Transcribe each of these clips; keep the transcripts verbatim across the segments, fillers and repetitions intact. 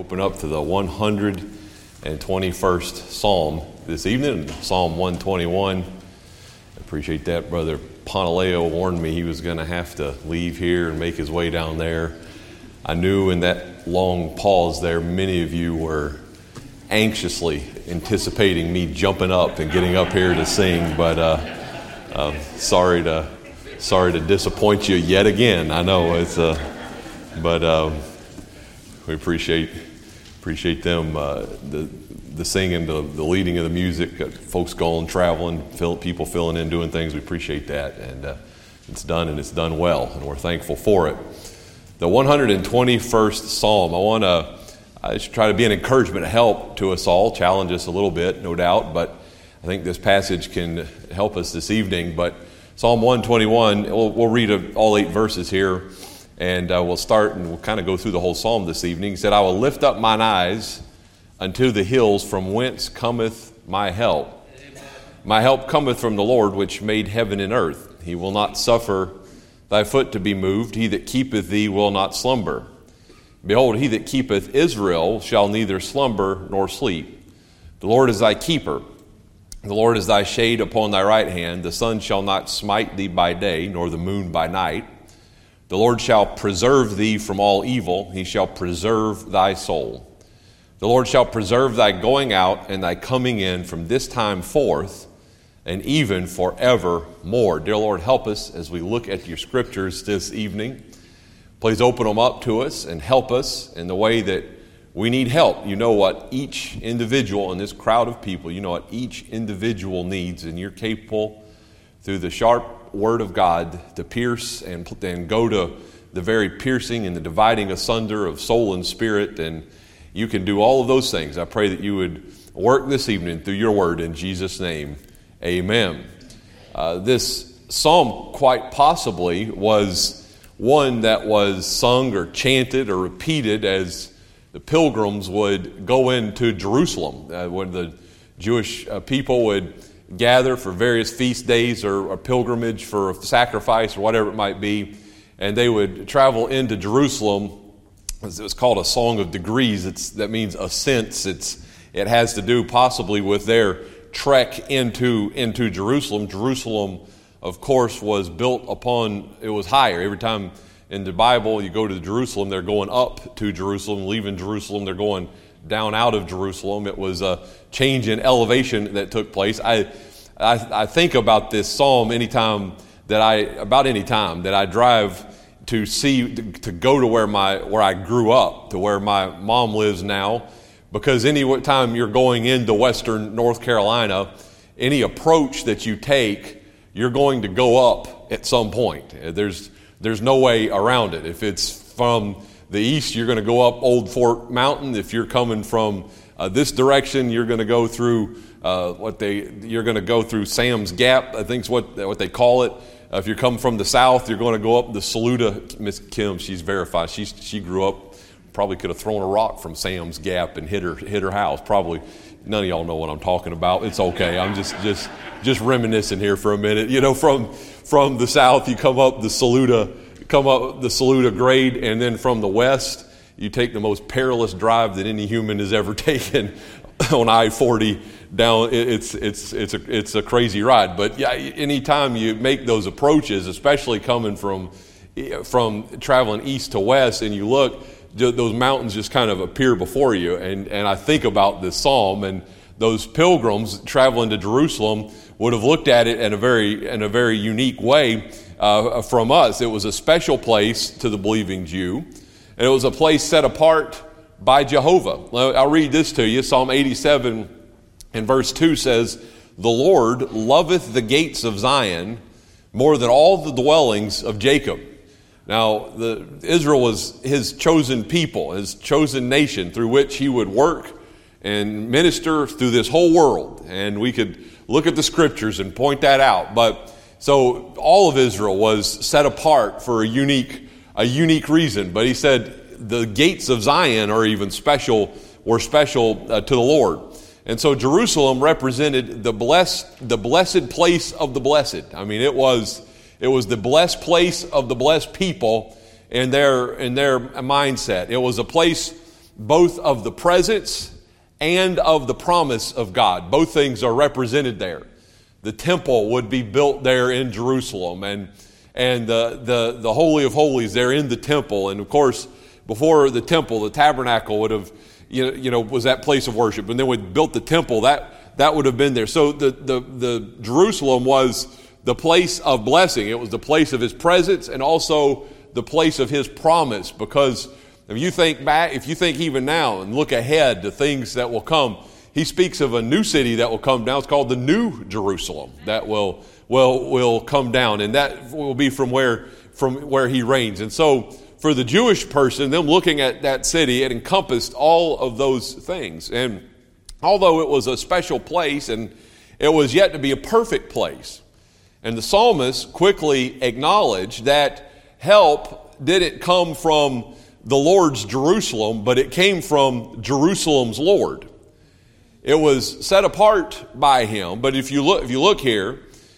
Open up to the one hundred twenty-first Psalm this evening, Psalm one twenty-one. I appreciate that. Brother Ponaleo warned me he was going to have to leave here and make his way down there. I knew in that long pause there, many of you were anxiously anticipating me jumping up and getting up here to sing, but uh, uh, sorry to sorry to disappoint you yet again. I know it's, uh, but um, we appreciate appreciate them, uh, the the singing, the, the leading of the music, uh, folks going, traveling, fill, people filling in, doing things. We appreciate that, and uh, it's done, and it's done well, and we're thankful for it. The one hundred twenty-first Psalm, I want to I should try to be an encouragement, a help to us all, challenge us a little bit, no doubt, but I think this passage can help us this evening. But Psalm one twenty-one, we'll, we'll read all eight verses here, and uh, we'll start and we'll kind of go through the whole psalm this evening. He said, I will lift up mine eyes unto the hills, from whence cometh my help. Amen. My help cometh from the Lord, which made heaven and earth. He will not suffer thy foot to be moved. He that keepeth thee will not slumber. Behold, he that keepeth Israel shall neither slumber nor sleep. The Lord is thy keeper. The Lord is thy shade upon thy right hand. The sun shall not smite thee by day, nor the moon by night. The Lord shall preserve thee from all evil. He shall preserve thy soul. The Lord shall preserve thy going out and thy coming in from this time forth and even forevermore. Dear Lord, help us as we look at your scriptures this evening. Please open them up to us and help us in the way that we need help. You know what each individual in this crowd of people, you know what each individual needs, and you're capable through the sharp word of God to pierce and, and go to the very piercing and the dividing asunder of soul and spirit, and you can do all of those things. I pray that you would work this evening through your word in Jesus' name. Amen. Uh, this psalm quite possibly was one that was sung or chanted or repeated as the pilgrims would go into Jerusalem, uh, when the Jewish uh, people would gather for various feast days or a pilgrimage for a sacrifice or whatever it might be, and they would travel into Jerusalem. It was called a song of degrees. It's, that means ascents. It's, it has to do possibly with their trek into, into Jerusalem. Jerusalem, of course, was built upon, it was higher. Every time in the Bible you go to Jerusalem, they're going up to Jerusalem. Leaving Jerusalem, they're going down out of Jerusalem. It was a change in elevation that took place. I, I, I think about this psalm anytime that I, about any time that I drive to see, to, to go to where my, where I grew up, to where my mom lives now, because any time you're going into western North Carolina, any approach that you take, you're going to go up at some point. There's, there's no way around it. If it's from the east, you're going to go up Old Fort Mountain. If you're coming from uh, this direction, you're going to go through uh, what they, you're going to go through Sam's Gap, I think is what, what they call it. Uh, if you're coming from the south, you're going to go up the Saluda. Miss Kim, she's verified. She she grew up, probably could have thrown a rock from Sam's Gap and hit her hit her house. Probably none of y'all know what I'm talking about. It's okay. I'm just just just reminiscing here for a minute. You know, from from the south, you come up the Saluda, come up the Saluda grade, and then from the west, you take the most perilous drive that any human has ever taken on I forty. Down, it's it's it's a it's a crazy ride. But yeah, anytime you make those approaches, especially coming from from traveling east to west, and you look, those mountains just kind of appear before you. And and I think about this psalm, and those pilgrims traveling to Jerusalem would have looked at it in a very in a very unique way uh, from us. It was a special place to the believing Jew, and it was a place set apart by Jehovah. I'll read this to you. Psalm eighty-seven. And verse two says, the Lord loveth the gates of Zion more than all the dwellings of Jacob. Now, the, Israel was his chosen people, his chosen nation through which he would work and minister through this whole world. And we could look at the scriptures and point that out. But so all of Israel was set apart for a unique, a unique reason. But he said the gates of Zion are even special, were special uh, to the Lord. And so Jerusalem represented the blessed, the blessed place of the blessed. I mean, it was, it was the blessed place of the blessed people in their, in their mindset. It was a place both of the presence and of the promise of God. Both things are represented there. The temple would be built there in Jerusalem, and and the, the, the Holy of Holies there in the temple. And of course, before the temple, the tabernacle would have, you know, you know was that place of worship. And then we built the temple, that, that would have been there. So the, the, the Jerusalem was the place of blessing. It was the place of his presence and also the place of his promise. Because if you think back, if you think even now and look ahead to things that will come, he speaks of a new city that will come down. It's called the New Jerusalem that will will will come down, and that will be from where from where he reigns. And so for the Jewish person, them looking at that city, it encompassed all of those things. And although it was a special place and it was yet to be a perfect place, and the psalmist quickly acknowledged that help didn't come from the Lord's Jerusalem, but it came from Jerusalem's Lord. It was set apart by him. But if you look, if you look here,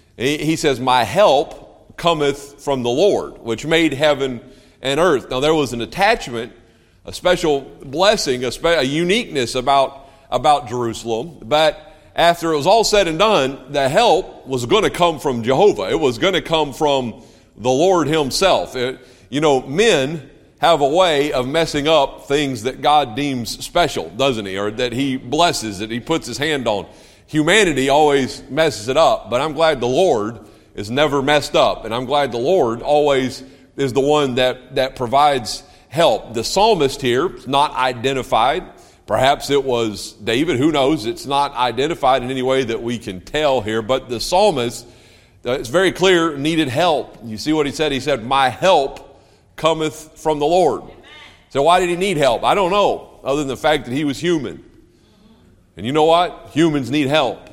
he says, "My help cometh from the Lord, which made heaven and earth." Now there was an attachment, a special blessing, a, spe- a uniqueness about about Jerusalem. But after it was all said and done, the help was going to come from Jehovah. It was going to come from the Lord himself. It, you know, men have a way of messing up things that God deems special, doesn't he? Or that he blesses, that he puts his hand on. Humanity always messes it up, but I'm glad the Lord is never messed up. And I'm glad the Lord always is the one that, that provides help. The psalmist here is not identified. Perhaps it was David. Who knows? It's not identified in any way that we can tell here. But the psalmist, uh, it's very clear, needed help. You see what he said? He said, "My help cometh from the Lord." So why did he need help? I don't know, other than the fact that he was human. And you know what? Humans need help.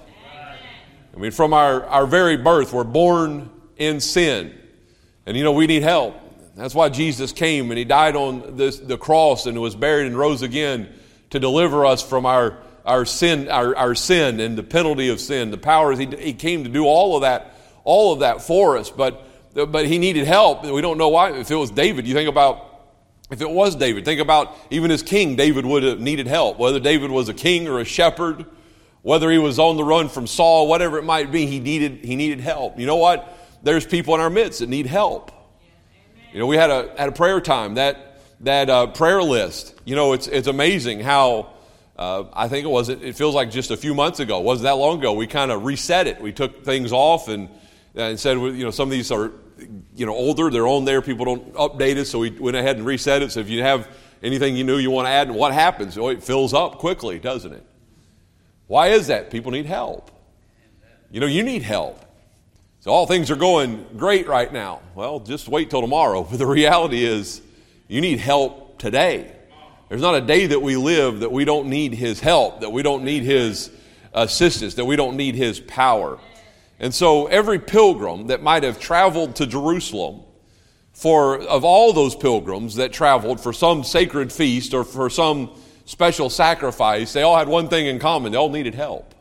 I mean, from our, our very birth, we're born in sin. And you know, we need help. That's why Jesus came and he died on this, the cross and was buried and rose again to deliver us from our, our sin, our, our sin and the penalty of sin. The powers, he, he came to do all of that, all of that for us. But But he needed help. We don't know why. If it was David, you think about, if it was David, think about even as king, David would have needed help. Whether David was a king or a shepherd, whether he was on the run from Saul, whatever it might be, he needed he needed help. You know what? There's people in our midst that need help. You know, we had a had a prayer time, that that uh, prayer list. You know, it's it's amazing how uh, I think it was. It, it feels like just a few months ago. It wasn't that long ago. We kind of reset it. We took things off and. And said, you know, some of these are, you know, older. They're on there. People don't update it. So we went ahead and reset it. So if you have anything you knew you want to add, and what happens? Oh, it fills up quickly, doesn't it? Why is that? People need help. You know, you need help. So all things are going great right now. Well, just wait till tomorrow. But the reality is you need help today. There's not a day that we live that we don't need his help, that we don't need his assistance, that we don't need his power. And so every pilgrim that might have traveled to Jerusalem, for of all those pilgrims that traveled for some sacred feast or for some special sacrifice, they all had one thing in common. They all needed help.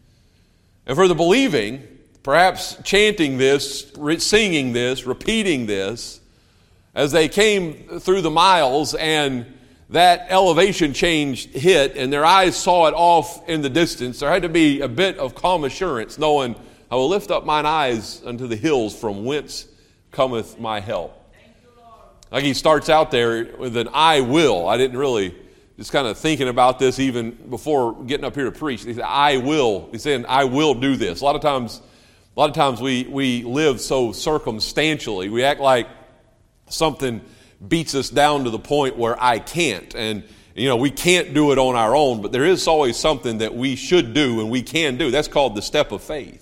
And for the believing, perhaps chanting this, singing this, repeating this, as they came through the miles and that elevation change hit and their eyes saw it off in the distance, there had to be a bit of calm assurance, knowing, "I will lift up mine eyes unto the hills, from whence cometh my help." Like he starts out there with an "I will." I didn't really, just kind of thinking about this even before getting up here to preach. He said, "I will." He's saying, "I will do this." A lot of times, a lot of times we we live so circumstantially. We act like something beats us down to the point where I can't, and you know we can't do it on our own. But there is always something that we should do and we can do. That's called the step of faith.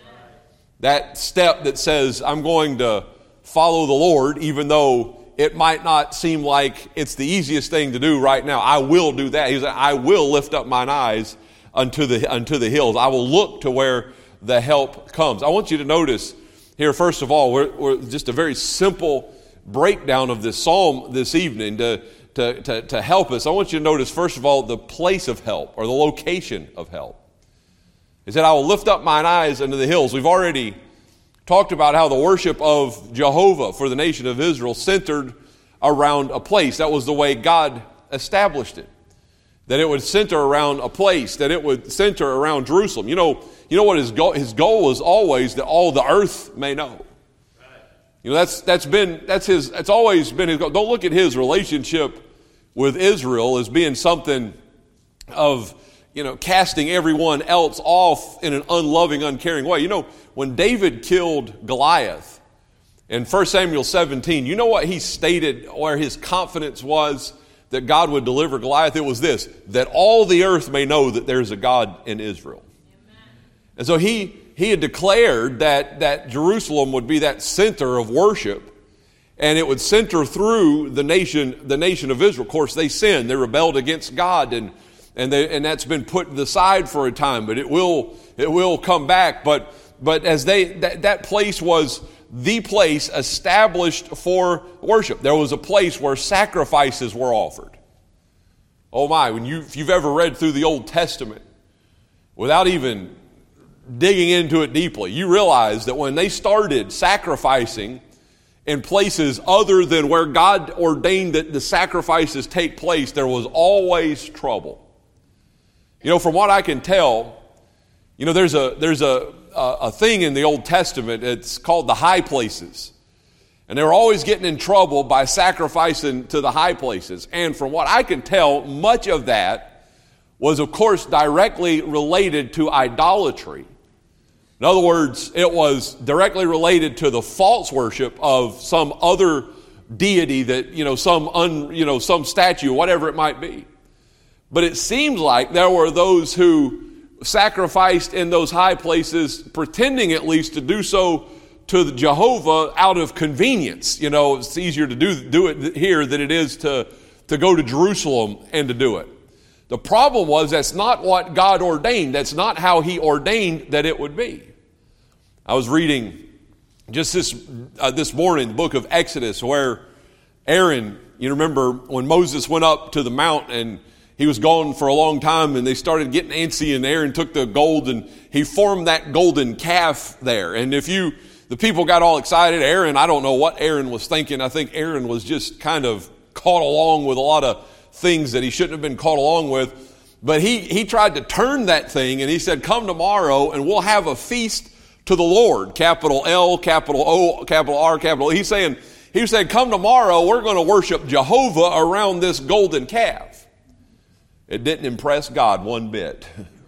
That step that says, I'm going to follow the Lord, even though it might not seem like it's the easiest thing to do right now. I will do that. He said, I will lift up mine eyes unto the unto the hills. I will look to where the help comes. I want you to notice here, first of all, we're, we're just a very simple breakdown of this psalm this evening to, to, to, to help us. I want you to notice, first of all, the place of help, or the location of help. He said, I will lift up mine eyes unto the hills. We've already talked about how the worship of Jehovah for the nation of Israel centered around a place. That was the way God established it. that it would center around a place, that it would center around Jerusalem. You know, you know what his goal, his goal was always that all the earth may know. You know, that's that's been that's his that's always been his goal. Don't look at his relationship with Israel as being something of, you know, casting everyone else off in an unloving, uncaring way. You know, when David killed Goliath in First Samuel seventeen, you know what he stated where his confidence was that God would deliver Goliath? It was this, that all the earth may know that there's a God in Israel. Amen. And so he he had declared that, that Jerusalem would be that center of worship, and it would center through the nation, the nation of Israel. Of course, they sinned, they rebelled against God, and and they, and that's been put to the side for a time, but it will it will come back. But but as they that, that place was the place established for worship. There was a place where sacrifices were offered. Oh my, when you if you've ever read through the Old Testament without even digging into it deeply, you realize that when they started sacrificing in places other than where God ordained that the sacrifices take place, there was always trouble. You know, from what I can tell, you know, there's a there's a a, a thing in the Old Testament. It's called the high places, and they were always getting in trouble by sacrificing to the high places. And from what I can tell, much of that was, of course, directly related to idolatry. In other words, it was directly related to the false worship of some other deity that, you know, some un, you know, some statue, whatever it might be. But it seems like there were those who sacrificed in those high places, pretending at least to do so to the Jehovah out of convenience. You know, it's easier to do, do it here than it is to, to go to Jerusalem and to do it. The problem was that's not what God ordained. That's not how he ordained that it would be. I was reading just this uh, this morning the book of Exodus, where Aaron, you remember when Moses went up to the mount and he was gone for a long time, and they started getting antsy, and Aaron took the gold and he formed that golden calf there. And if you, the people got all excited. Aaron, I don't know what Aaron was thinking. I think Aaron was just kind of caught along with a lot of things that he shouldn't have been caught along with. But he, he tried to turn that thing, and he said, come tomorrow and we'll have a feast to the Lord. Capital L, capital O, capital R, capital E. He's saying, he said, come tomorrow, we're going to worship Jehovah around this golden calf. It didn't impress God one bit.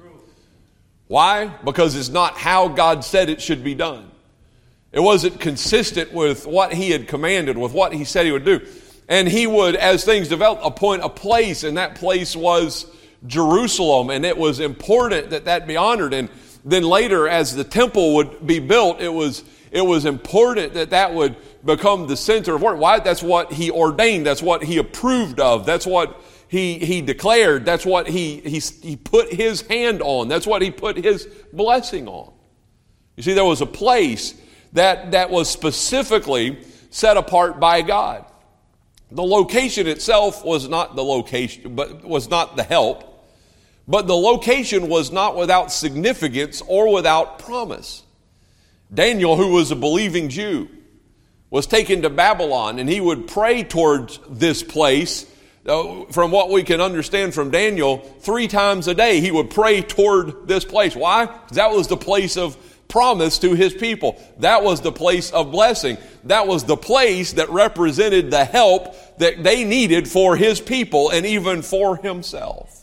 Why? Because it's not how God said it should be done. It wasn't consistent with what he had commanded, with what he said he would do. And he would, as things developed, appoint a place, and that place was Jerusalem, and it was important that that be honored. And then later, as the temple would be built, it was it was important that that would become the center of work. Why? That's what he ordained. That's what he approved of. That's what he he declared. That's what he he he put his hand on. That's what he put his blessing on. You see, there was a place that that was specifically set apart by God. The location itself was not the location, but was not the help. But the location was not without significance or without promise. Daniel, who was a believing Jew, was taken to Babylon, and he would pray towards this place. Uh, from what we can understand from Daniel, three times a day he would pray toward this place. Why? Because that was the place of promise to his people. That was the place of blessing. That was the place that represented the help that they needed for his people and even for himself.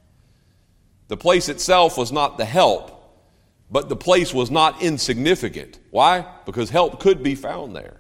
The place itself was not the help, but the place was not insignificant. Why? Because help could be found there.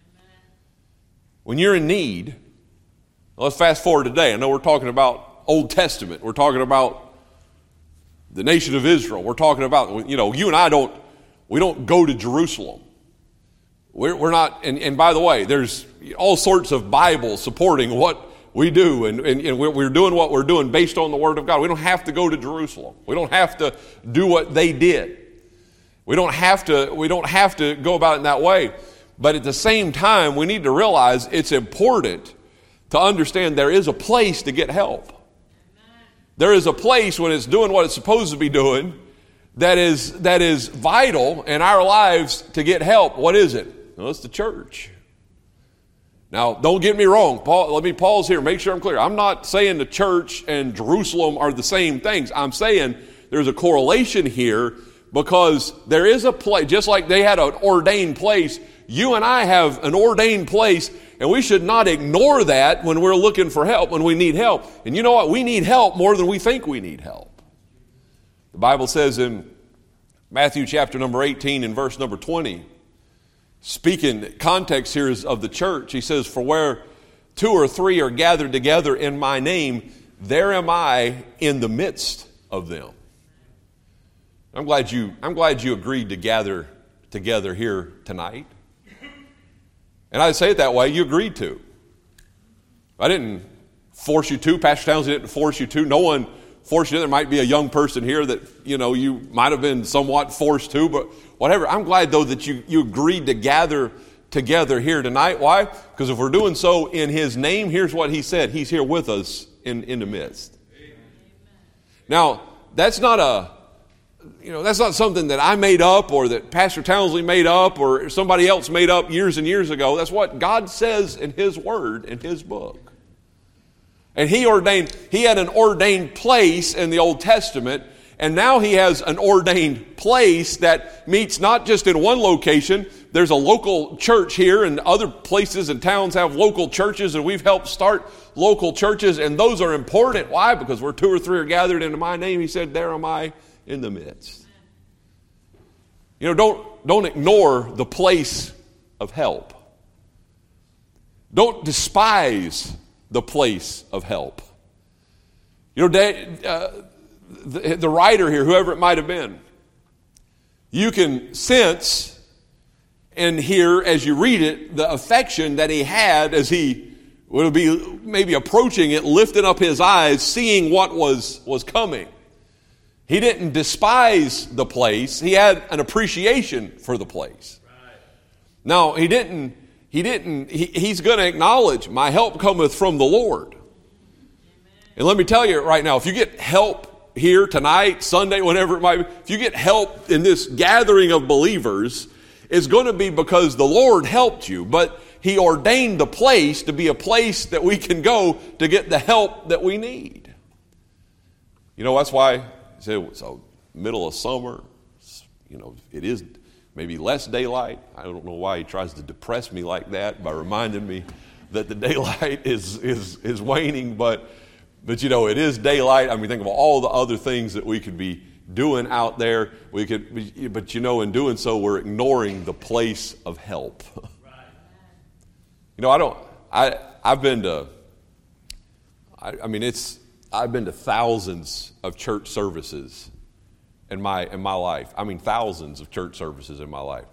When you're in need, let's fast forward today. I know we're talking about Old Testament. We're talking about the nation of Israel. We're talking about, you know, you and I don't, we don't go to Jerusalem. We're, we're not, and, and by the way, there's all sorts of Bibles supporting what we do, and, and, and we're doing what we're doing based on the Word of God. We don't have to go to Jerusalem. We don't have to do what they did. We don't have to, we don't have to go about it in that way. But at the same time, we need to realize it's important to understand there is a place to get help. There is a place when it's doing what it's supposed to be doing that is, that is vital in our lives to get help. What is it? Well, it's the church. Now, don't get me wrong. Paul, let me pause here. Make sure I'm clear. I'm not saying the church and Jerusalem are the same things. I'm saying there's a correlation here because there is a place, just like they had an ordained place, you and I have an ordained place, and we should not ignore that when we're looking for help, when we need help. And you know what? We need help more than we think we need help. The Bible says in Matthew chapter number eighteen and verse number twenty, speaking, context here is of the church. He says, for where two or three are gathered together in my name, there am I in the midst of them. I'm glad you, I'm glad you agreed to gather together here tonight. And I say it that way, you agreed to. I didn't force you to. Pastor Townsend didn't force you to. No one forced you to. There might be a young person here that, you know, you might have been somewhat forced to, but whatever. I'm glad, though, that you, you agreed to gather together here tonight. Why? Because if we're doing so in His name, here's what He said. He's here with us in, in the midst. Amen. Now, that's not a, you know, that's not something that I made up or that Pastor Townsley made up or somebody else made up years and years ago. That's what God says in His Word, in His book. And He ordained, He had an ordained place in the Old Testament, and now He has an ordained place that meets not just in one location. There's a local church here, and other places and towns have local churches, and we've helped start local churches, and those are important. Why? Because where two or three are gathered into my name, He said, there am I in the midst. You know, don't, don't ignore the place of help. Don't despise the place of help. You know, uh, the, the writer here, whoever it might have been, you can sense and hear as you read it the affection that he had as he would be maybe approaching it, lifting up his eyes, seeing what was, was coming. He didn't despise the place. He had an appreciation for the place. Right. Now, he didn't, he didn't, he, he's going to acknowledge, my help cometh from the Lord. Amen. And let me tell you right now, if you get help here tonight, Sunday, whenever it might be, if you get help in this gathering of believers, it's going to be because the Lord helped you, but He ordained the place to be a place that we can go to get the help that we need. You know, that's why so middle of summer, you know, it is maybe less daylight. I don't know why he tries to depress me like that by reminding me that the daylight is is is waning, but but you know, it is daylight. I mean, think of all the other things that we could be doing out there. We could, but you know, in doing so, we're ignoring the place of help. Right. You know, I don't. I I've been to. I, I mean, it's. I've been to thousands of church services in my in my life. I mean, thousands of church services in my life.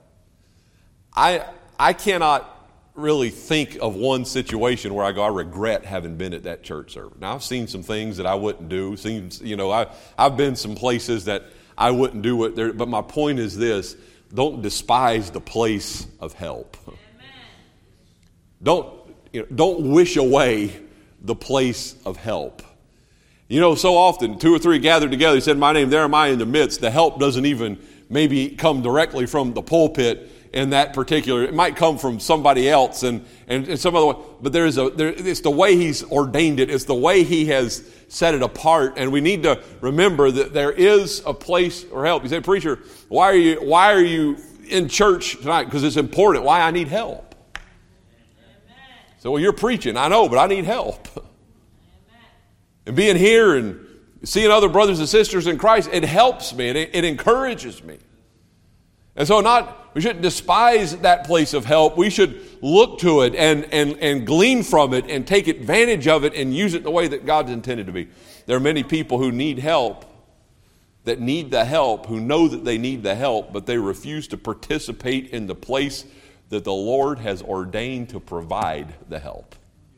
I I cannot really think of one situation where I go, I regret having been at that church service. Now, I've seen some things that I wouldn't do. Seen, you know, I I've been some places that I wouldn't do it there. But my point is this: don't despise the place of help. Amen. Don't you know, don't wish away the place of help. You know, so often, two or three gathered together, He said, my name, there am I in the midst. The help doesn't even maybe come directly from the pulpit in that particular, it might come from somebody else and, and, and some other way, but there is a, there, it's the way He's ordained it. It's the way He has set it apart, and we need to remember that there is a place for help. You say, preacher, why are you, why are you in church tonight? Because it's important. Why? I need help. Amen. So, well, you're preaching. I know, but I need help. And being here and seeing other brothers and sisters in Christ, it helps me and it, it encourages me. And so not we shouldn't despise that place of help. We should look to it and, and, and glean from it and take advantage of it and use it the way that God's intended to be. There are many people who need help, that need the help, who know that they need the help, but they refuse to participate in the place that the Lord has ordained to provide the help.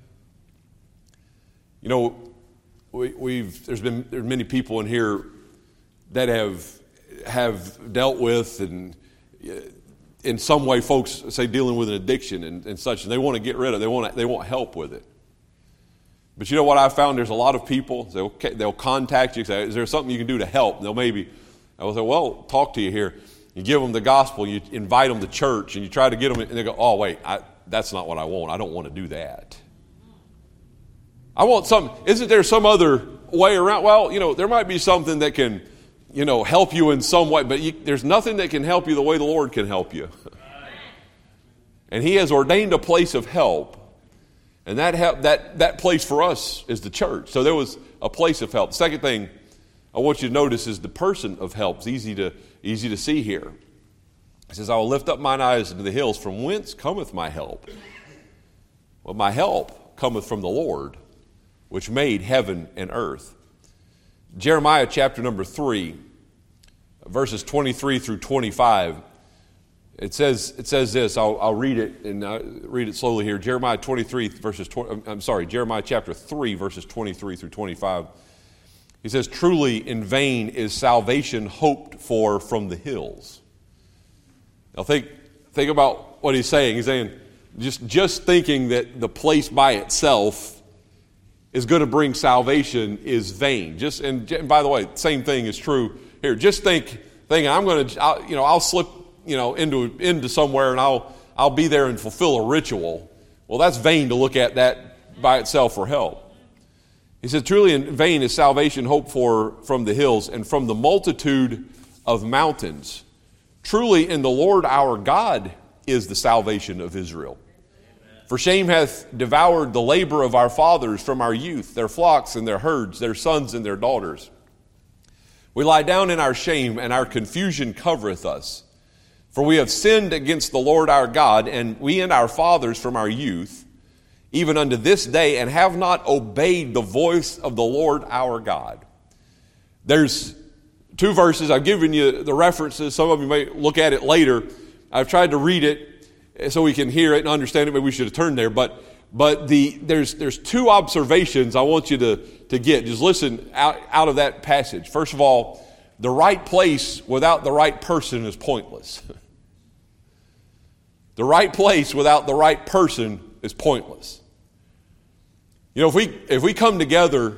You know, We, we've there's been there's many people in here that have have dealt with and in some way folks say dealing with an addiction and, and such, and they want to get rid of it. They want they want help with it. But you know what I found? There's a lot of people, they'll, they'll contact you and say, is there something you can do to help? And they'll maybe, I will say, well, talk to you here. You give them the gospel, you invite them to church, and you try to get them, and they go, oh, wait, I, that's not what I want. I don't want to do that. I want some, isn't there some other way around? Well, you know, there might be something that can, you know, help you in some way, but you, there's nothing that can help you the way the Lord can help you. And He has ordained a place of help. And that help, that that place for us is the church. So there was a place of help. Second thing I want you to notice is the person of help. It's easy to easy to see here. It says, I will lift up mine eyes into the hills, from whence cometh my help? Well, my help cometh from the Lord, which made heaven and earth. Jeremiah chapter number three, verses twenty-three through twenty-five. It says it says this. I'll, I'll read it and I'll read it slowly here. Jeremiah twenty-three verses. twenty, I'm sorry, Jeremiah chapter three verses twenty-three through twenty-five. He says, "Truly in vain is salvation hoped for from the hills." Now think think about what he's saying. He's saying just just thinking that the place by itself is going to bring salvation is vain. Just and, and by the way, same thing is true here. Just think thinking I'm going to I'll, you know I'll slip. you know, into into somewhere and I'll I'll be there and fulfill a ritual. Well, that's vain to look at that by itself for help. He said, truly in vain is salvation hoped for from the hills and from the multitude of mountains. Truly in the Lord our God is the salvation of Israel. For shame hath devoured the labor of our fathers from our youth, their flocks and their herds, their sons and their daughters. We lie down in our shame, and our confusion covereth us. For we have sinned against the Lord our God, and we and our fathers from our youth, even unto this day, and have not obeyed the voice of the Lord our God. There's two verses. I've given you the references. Some of you may look at it later. I've tried to read it so we can hear it and understand it. Maybe we should have turned there. But but the there's there's two observations I want you to, to get. Just listen out, out of that passage. First of all, the right place without the right person is pointless. The right place without the right person is pointless. You know, if we if we come together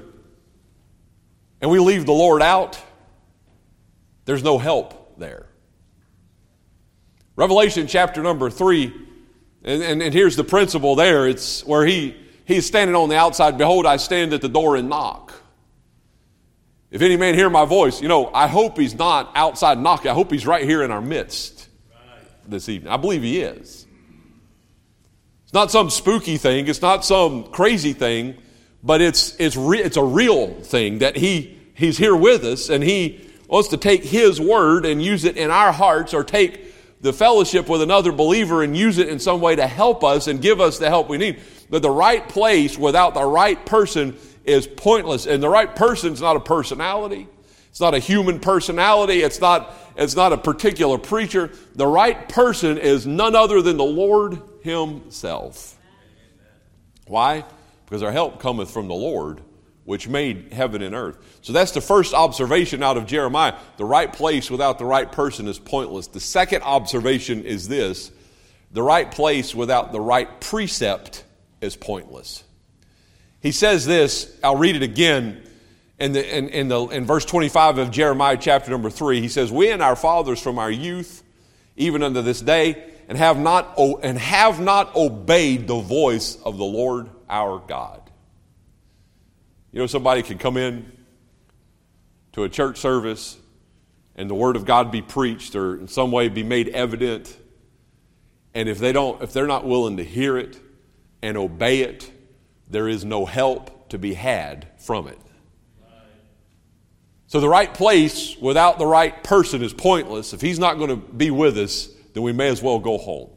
and we leave the Lord out, there's no help there. Revelation chapter number three, and, and, and here's the principle there. It's where he he's standing on the outside. Behold, I stand at the door and knock. If any man hear my voice, you know, I hope he's not outside knocking. I hope he's right here in our midst this evening. I believe he is. It's not some spooky thing. It's not some crazy thing, but it's it's re- it's a real thing that he he's here with us, and he wants to take his word and use it in our hearts, or take the fellowship with another believer and use it in some way to help us and give us the help we need. But the right place without the right person is pointless. And the right person is not a personality. It's not a human personality. It's not, it's not a particular preacher. The right person is none other than the Lord himself. Why? Because our help cometh from the Lord, which made heaven and earth. So that's the first observation out of Jeremiah. The right place without the right person is pointless. The second observation is this: the right place without the right precept is pointless. He says this, I'll read it again, in, the, in, in, the, in verse twenty-five of Jeremiah chapter number three. He says, we and our fathers from our youth, even unto this day, and have not and have not obeyed the voice of the Lord our God. You know, somebody can come in to a church service and the word of God be preached or in some way be made evident, and if they don't, if they're not willing to hear it and obey it, there is no help to be had from it. So the right place without the right person is pointless. If he's not going to be with us, then we may as well go home.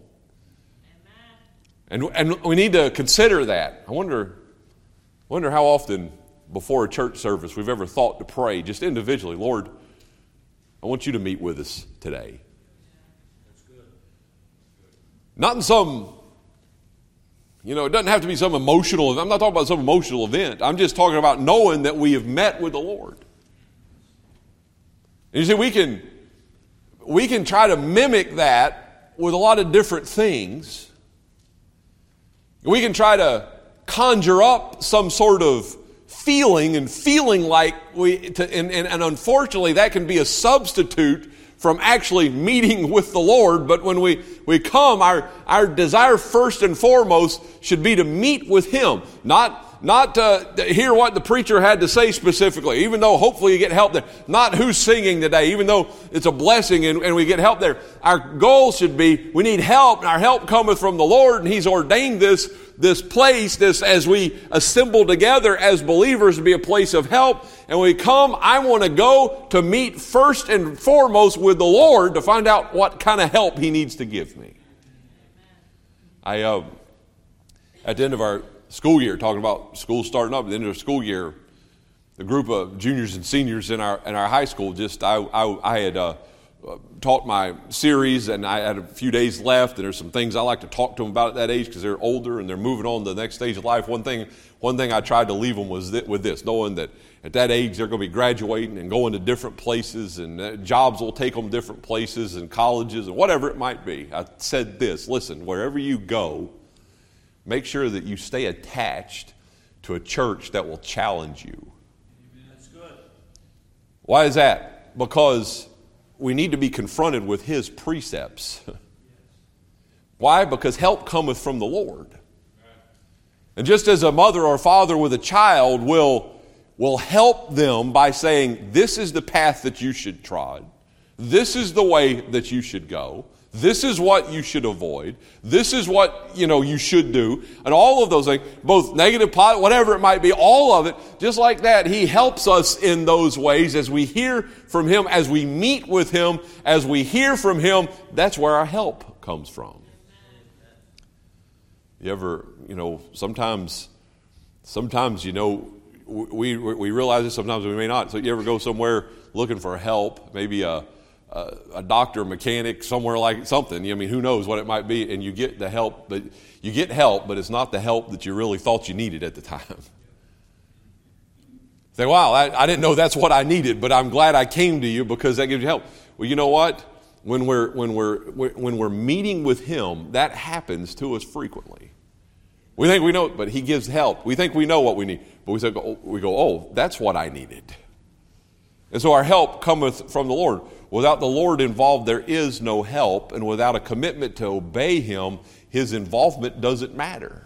And and we need to consider that. I wonder, wonder how often before a church service we've ever thought to pray just individually, Lord, I want you to meet with us today. That's good. Not in some, you know, it doesn't have to be some emotional, I'm not talking about some emotional event. I'm just talking about knowing that we have met with the Lord. And you see, we can, we can try to mimic that with a lot of different things. We can try to conjure up some sort of feeling and feeling like we, to, and, and, and unfortunately that can be a substitute from actually meeting with the Lord. But when we, we come, our, our desire first and foremost should be to meet with Him, not Not to hear what the preacher had to say specifically, even though hopefully you get help there. Not who's singing today, even though it's a blessing and, and we get help there. Our goal should be, we need help, and our help cometh from the Lord, and He's ordained this, this place, this as we assemble together as believers to be a place of help. And when we come, I want to go to meet first and foremost with the Lord to find out what kind of help He needs to give me. I, uh, at the end of our school year, talking about school starting up at the end of the school year, the group of juniors and seniors in our in our high school, just I I, I had uh, taught my series, and I had a few days left, and there's some things I like to talk to them about at that age because they're older and they're moving on to the next stage of life. One thing one thing I tried to leave them was th- with this, knowing that at that age they're going to be graduating and going to different places, and uh, jobs will take them different places and colleges and whatever it might be. I said this: listen, wherever you go, make sure that you stay attached to a church that will challenge you. That's good. Why is that? Because we need to be confronted with His precepts. Why? Because help cometh from the Lord. And just as a mother or father with a child will, will help them by saying, this is the path that you should trod, this is the way that you should go, this is what you should avoid. This is what, you know, you should do. And all of those things, both negative, positive, whatever it might be, all of it, just like that, He helps us in those ways as we hear from Him, as we meet with Him, as we hear from Him. That's where our help comes from. You ever, you know, sometimes, sometimes, you know, we, we realize this, sometimes we may not. So you ever go somewhere looking for help, maybe a Uh, a doctor, mechanic, somewhere like something. I mean, who knows what it might be, and you get the help, but you get help, but it's not the help that you really thought you needed at the time. Say, wow, I, I didn't know that's what I needed, but I'm glad I came to you because that gives you help. Well, you know what? When we're when we're when we're meeting with Him, that happens to us frequently. We think we know it, but He gives help. We think we know what we need, but we say, we go, oh, that's what I needed. And so our help cometh from the Lord. Without the Lord involved, there is no help. And without a commitment to obey Him, His involvement doesn't matter.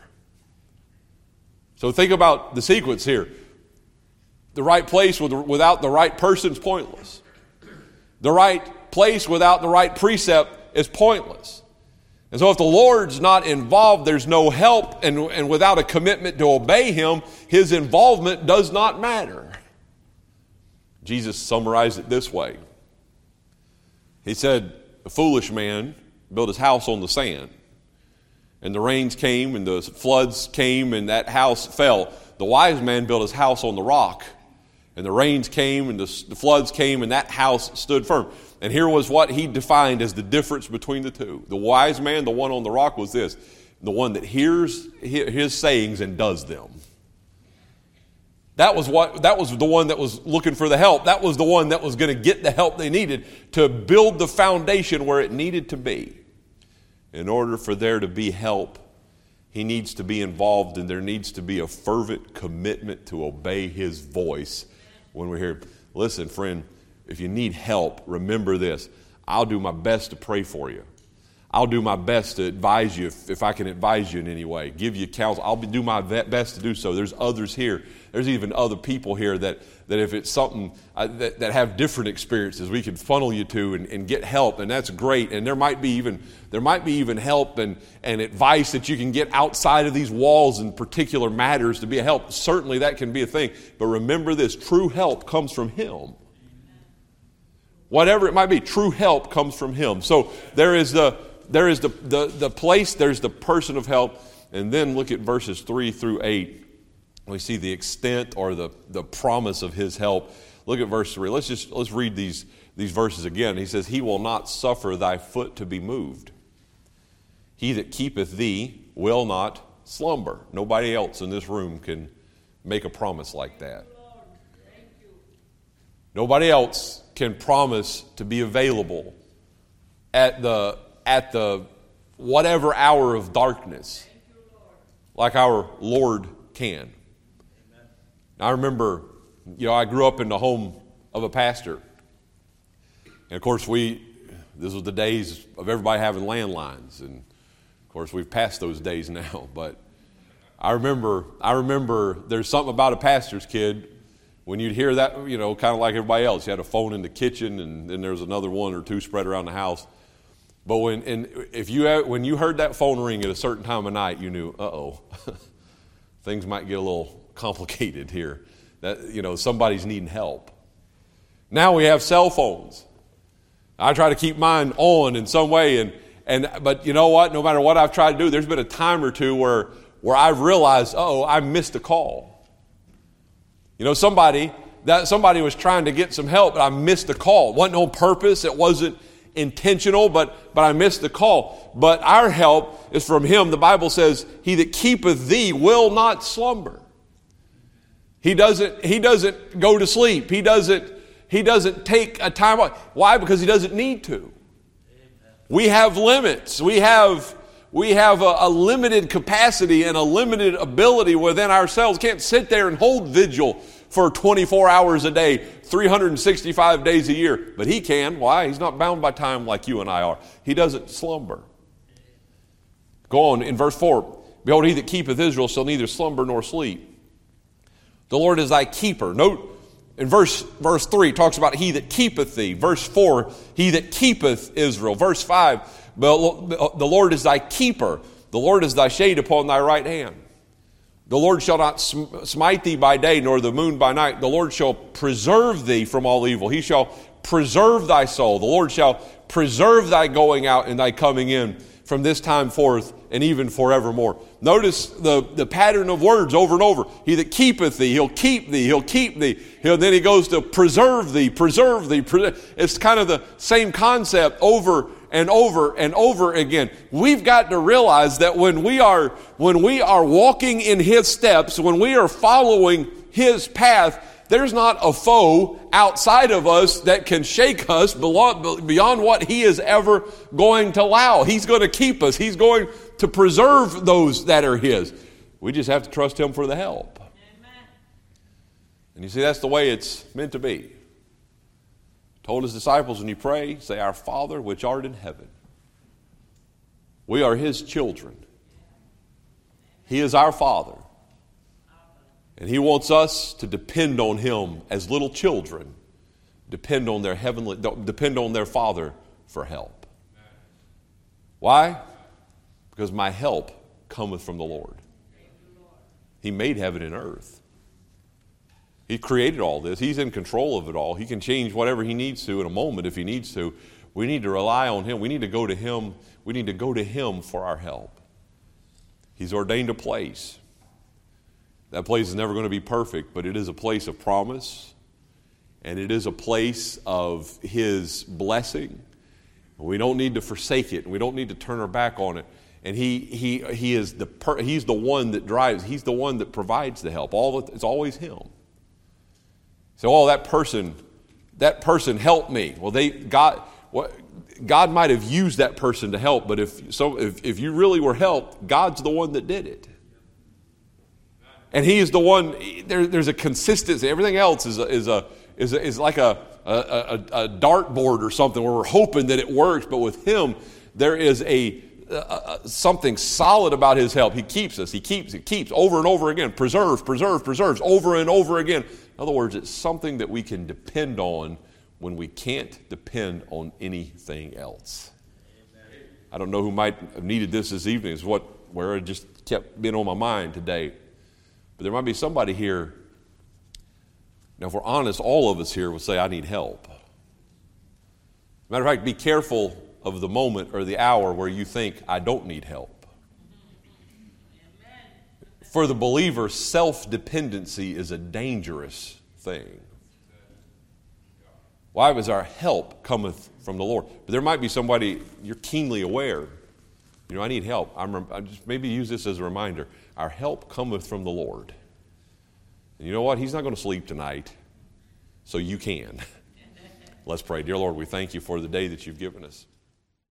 So think about the sequence here. The right place without the right person is pointless. The right place without the right precept is pointless. And so if the Lord's not involved, there's no help. And, and without a commitment to obey Him, His involvement does not matter. Jesus summarized it this way. He said, a foolish man built his house on the sand. And the rains came and the floods came and that house fell. The wise man built his house on the rock. And the rains came and the, the floods came and that house stood firm. And here was what he defined as the difference between the two. The wise man, the one on the rock, was this: the one that hears his sayings and does them. That was what. That was the one that was looking for the help. That was the one that was going to get the help they needed to build the foundation where it needed to be. In order for there to be help, he needs to be involved, and there needs to be a fervent commitment to obey His voice when we're here. Listen, friend, if you need help, remember this. I'll do my best to pray for you. I'll do my best to advise you if, if I can advise you in any way, give you counsel. I'll be, do my best to do so. There's others here. There's even other people here that, that if it's something uh, that, that have different experiences, we can funnel you to and, and get help, and that's great. And there might be even there might be even help and, and advice that you can get outside of these walls in particular matters to be a help. Certainly that can be a thing. But remember this: true help comes from Him. Whatever it might be, true help comes from Him. So there is the There is the, the, the place, there's the person of help. And then look at verses three through eight. We see the extent or the, the promise of His help. Look at verse three. Let's just let's read these, these verses again. He says, He will not suffer thy foot to be moved. He that keepeth thee will not slumber. Nobody else in this room can make a promise like that. Nobody else can promise to be available at the at the whatever hour of darkness like our Lord can. Now, I remember, you know, I grew up in the home of a pastor. And of course, we, this was the days of everybody having landlines. And of course, we've passed those days now. But I remember, I remember there's something about a pastor's kid when you'd hear that, you know, kind of like everybody else. You had a phone in the kitchen, and then there's another one or two spread around the house. But when, and if you, when you heard that phone ring at a certain time of night, you knew, uh-oh, things might get a little complicated here. That, you know, somebody's needing help. Now we have cell phones. I try to keep mine on in some way, and and but you know what? No matter what I've tried to do, there's been a time or two where where I've realized, oh, I missed a call. You know, somebody that somebody was trying to get some help, but I missed the call. It wasn't on purpose. It wasn't intentional, but but I missed the call. But our help is from Him. The Bible says, "He that keepeth thee will not slumber." He doesn't. He doesn't go to sleep. He doesn't. He doesn't take a time off. Why? Because He doesn't need to. We have limits. We have we have a, a limited capacity and a limited ability within ourselves. Can't sit there and hold vigil for twenty-four hours a day, three hundred sixty-five days a year. But He can. Why? He's not bound by time like you and I are. He doesn't slumber. Go on in verse four. Behold, He that keepeth Israel shall neither slumber nor sleep. The Lord is thy keeper. Note in verse, verse three, it talks about He that keepeth thee. Verse four, He that keepeth Israel. Verse five, the Lord is thy keeper. The Lord is thy shade upon thy right hand. The Lord shall not smite thee by day, nor the moon by night. The Lord shall preserve thee from all evil. He shall preserve thy soul. The Lord shall preserve thy going out and thy coming in from this time forth and even forevermore. Notice the, the pattern of words over and over. He that keepeth thee, He'll keep thee, He'll keep thee. He'll, then He goes to preserve thee, preserve thee. Preserve. It's kind of the same concept over and over and over again. We've got to realize that when we are, when we are walking in His steps, when we are following His path, there's not a foe outside of us that can shake us beyond what He is ever going to allow. He's going to keep us. He's going to preserve those that are His. We just have to trust Him for the help. Amen. And you see, that's the way it's meant to be. Told His disciples, when you pray, say, Our Father which art in heaven. We are His children. He is our Father. And He wants us to depend on Him as little children depend on their heavenly, depend on their Father for help. Why? Because my help cometh from the Lord. He made heaven and earth. He created all this. He's in control of it all. He can change whatever He needs to in a moment if He needs to. We need to rely on Him. We need to go to Him. We need to go to Him for our help. He's ordained a place. That place is never going to be perfect, but it is a place of promise, and it is a place of His blessing. We don't need to forsake it, and we don't need to turn our back on it. And He He He is the per, He's the one that drives. He's the one that provides the help. All the, it's always Him. So, oh, that person, that person helped me. Well, they God, what God might have used that person to help, but if so, if if you really were helped, God's the one that did it. And He is the one. There, there's a consistency. Everything else is a, is a is a, is like a a, a a dartboard or something where we're hoping that it works. But with Him, there is a, a, a something solid about His help. He keeps us. He keeps. He keeps over and over again. Preserves, preserves, preserves over and over again. In other words, it's something that we can depend on when we can't depend on anything else. Amen. I don't know who might have needed this this evening. Is what where it just kept being on my mind today. But there might be somebody here. Now, if we're honest, all of us here will say, I need help. Matter of fact, be careful of the moment or the hour where you think, I don't need help. Amen. For the believer, self-dependency is a dangerous thing. Why? Because our help cometh from the Lord. But there might be somebody, you're keenly aware, you know, I need help. I'm, I just maybe use this as a reminder. Our help cometh from the Lord. And you know what? He's not going to sleep tonight, so you can. Let's pray. Dear Lord, we thank You for the day that You've given us.